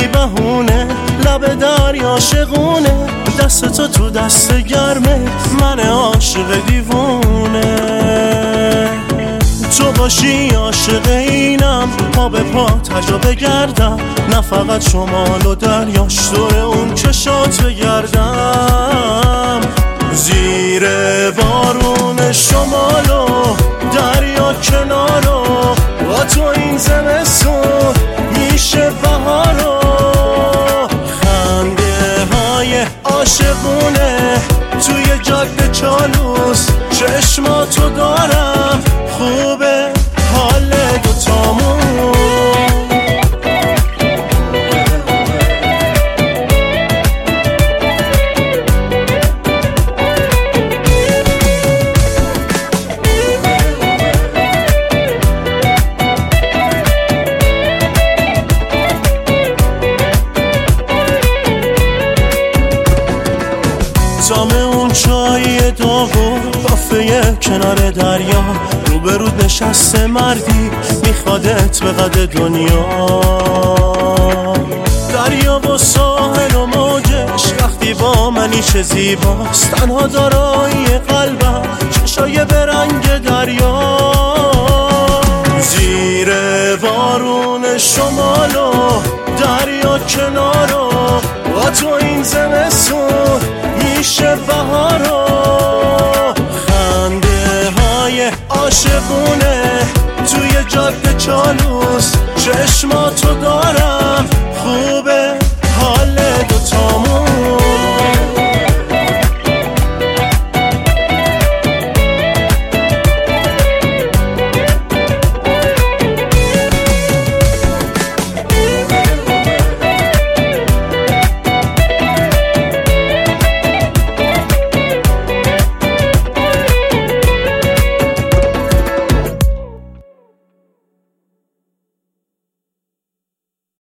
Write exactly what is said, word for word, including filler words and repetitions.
بهونه، لب دریا شقونه، دست تو تو دست گرمه، من عاشق دیوونه. تو باشی عاشق اینم، پا به پا تجا بگردم، نه فقط شمال و دریاش دور اون چشات بگردم. زیر بارون شمال و دریا کنارو، با تو این زمستون میشه بهارو. خنده های عاشقونه توی جاده چالوس، چشماتو دارم خوبه حال دوتامون. دام اون چای داغو کافه کنار دریا، روبرود نشسته مردی میخوادت به قد دنیا. دریا و ساحل و موجش وقتی با منی چه زیباست، تنها دارایی قلبم چشای برنگ دریا. زیر بارون شمال و دریا کنارو، با تو این زمستون میشه بهارو. خنده های عاشقونه توی جاده چالوس،